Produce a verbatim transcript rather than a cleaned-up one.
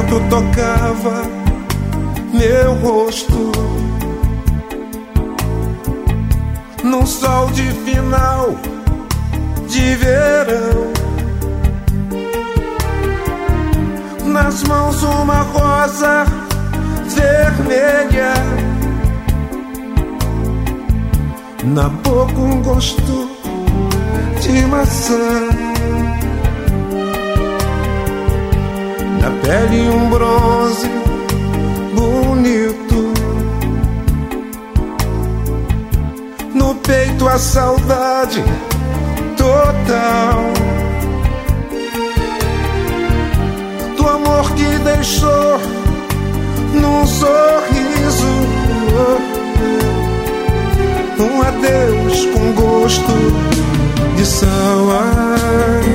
vento tocava meu rosto num sol de final de verão. Nas mãos uma rosa vermelha, na boca um gosto de maçã, na pele um bronze bonito, no peito a saudade total do amor que deixou num sorriso um adeus com gosto de sal.